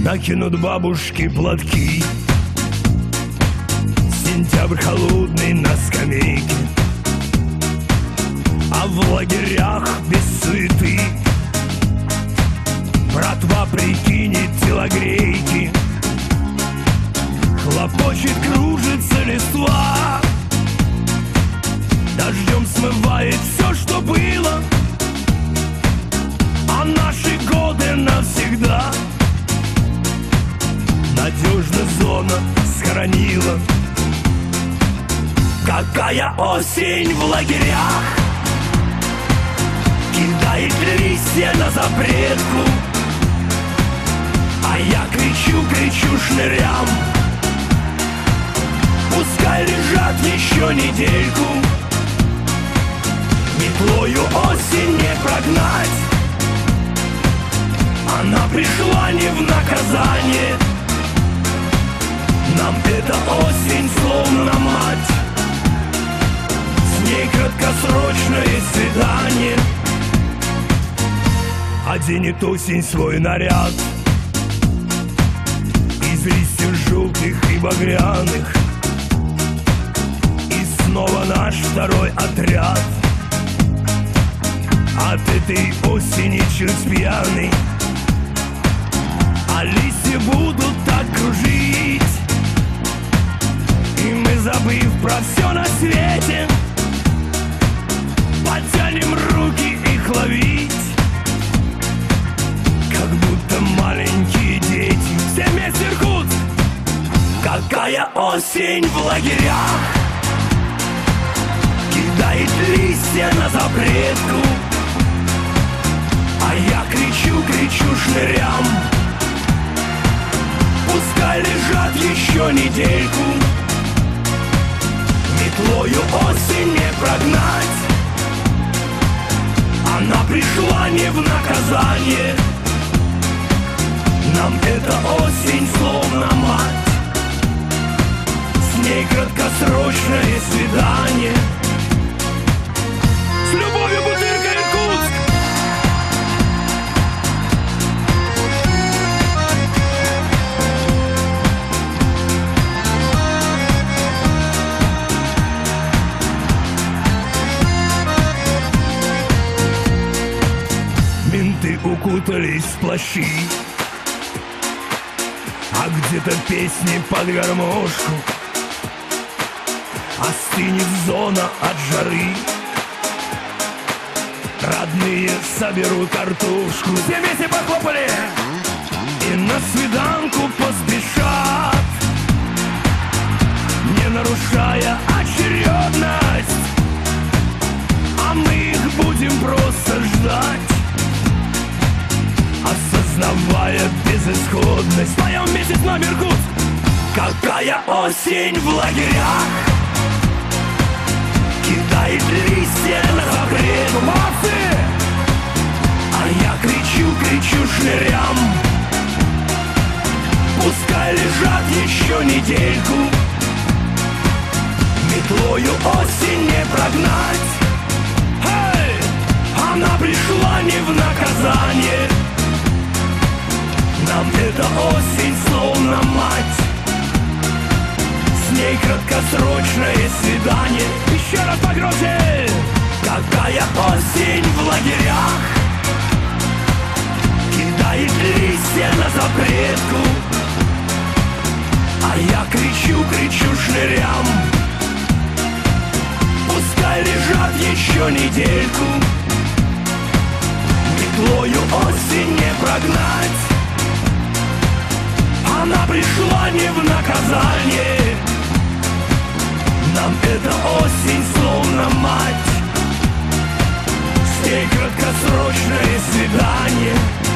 накинут бабушки платки. Сентябрь холодный на скамейке, а в лагерях без суеты. Братва прикинет телогрейки, хлопочет, кружится листва. Дождем смывает все, что было, а наши годы навсегда надежно зона схоронила. Какая осень в лагерях кидает листья на запретку, а я кричу шнырям: пускай лежат еще недельку. Метлою осень не прогнать, она пришла не в наказание. Нам эта осень словно мать, с ней краткосрочное свидание. Оденет осень свой наряд из листьев желтых и багряных, и снова наш второй отряд от этой осени чуть пьяный. А листья будут так кружить, и мы, забыв про все на свете, потянем руки их ловить, как будто маленькие дети. Все вместе Иркутск! Какая осень в лагерях кидает листья на запретку, а я кричу шнырям: пускай лежат еще недельку. Метлою осень не прогнать, она пришла не в наказание. Нам эта осень словно мать, с ней краткосрочное свидание. С любовью, Бутырка, Иркутск! Менты укутались в плащи, а где-то песни под гармошку. Остынет зона от жары, родные соберут картошку. Все вместе похлопали и на свиданку поспешат, не нарушая очередность, а мы их будем просто ждать, осознавая безысходность. Поем вместе с нами, Иркутск! Какая осень в лагерях кидает листья на запретку. Молодцы! А я кричу шнырям: пускай лежат еще недельку. Метлою осень не прогнать, эй! Она пришла не в наказание. Нам эта осень словно мать, с ней краткосрочное свидание. Еще раз погромче! Какая осень в лагерях кидает листья на запретку, а я кричу шнырям: пускай лежат еще недельку. Метлою осень не прогнать, она пришла не в наказание. Нам эта осень словно мать, с ней краткосрочное свидание.